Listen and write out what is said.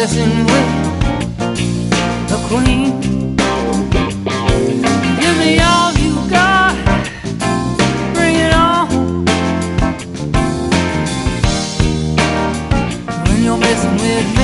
messing with the queen. Give me all you got, bring it on. When you're messing with me,